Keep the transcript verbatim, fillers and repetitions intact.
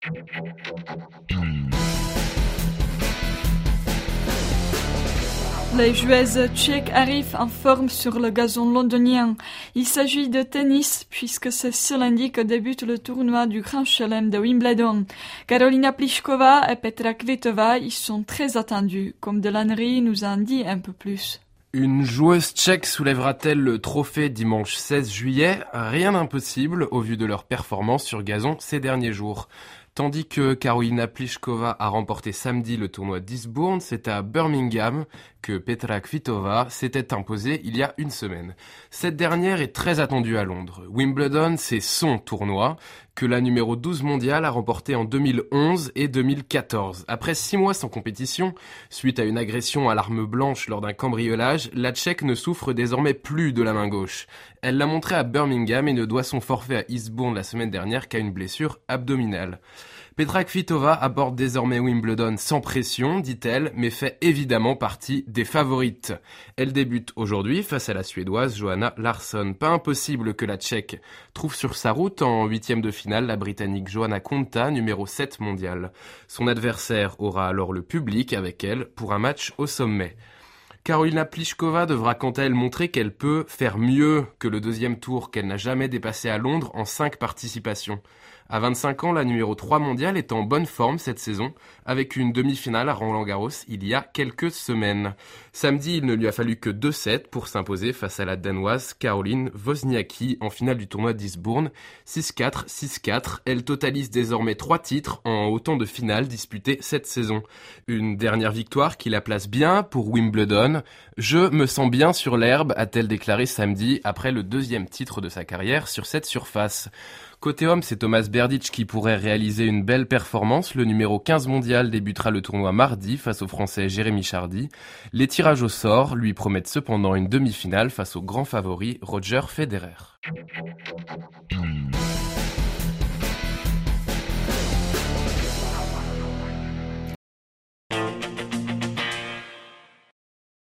Les joueuses tchèques arrivent en forme sur le gazon londonien. Il s'agit de tennis puisque c'est ce lundi que débute le tournoi du Grand Chelem de Wimbledon. Karolina Pliskova et Petra Kvitova y sont très attendues, comme Delannery nous en dit un peu plus. Une joueuse tchèque soulèvera-t-elle le trophée dimanche seize juillet ? Rien d'impossible au vu de leur performance sur gazon ces derniers jours. Tandis que Karolina Pliskova a remporté samedi le tournoi d'Eastbourne, c'est à Birmingham que Petra Kvitova s'était imposée il y a une semaine. Cette dernière est très attendue à Londres. Wimbledon, c'est son tournoi que la numéro douze mondiale a remporté en deux mille onze et deux mille quatorze. Après six mois sans compétition, suite à une agression à l'arme blanche lors d'un cambriolage, la Tchèque ne souffre désormais plus de la main gauche. Elle l'a montré à Birmingham et ne doit son forfait à Eastbourne la semaine dernière qu'à une blessure abdominale. Petra Kvitova aborde désormais Wimbledon sans pression, dit-elle, mais fait évidemment partie des favorites. Elle débute aujourd'hui face à la Suédoise Johanna Larsson. Pas impossible que la Tchèque trouve sur sa route en huitième de finale la Britannique Johanna Konta, numéro sept mondiale. Son adversaire aura alors le public avec elle pour un match au sommet. Karolina Pliskova devra quant à elle montrer qu'elle peut faire mieux que le deuxième tour qu'elle n'a jamais dépassé à Londres en cinq participations. À vingt-cinq ans, la numéro trois mondiale est en bonne forme cette saison, avec une demi-finale à Roland-Garros il y a quelques semaines. Samedi, il ne lui a fallu que deux sets pour s'imposer face à la Danoise Caroline Wozniacki en finale du tournoi d'Eastbourne. six quatre, six quatre, elle totalise désormais trois titres en autant de finales disputées cette saison. Une dernière victoire qui la place bien pour Wimbledon. « Je me sens bien sur l'herbe », a-t-elle déclaré samedi après le deuxième titre de sa carrière sur cette surface. Côté homme, c'est Thomas Berdych qui pourrait réaliser une belle performance. Le numéro quinze mondial débutera le tournoi mardi face au Français Jérémy Chardy. Les tirages au sort lui promettent cependant une demi-finale face au grand favori Roger Federer.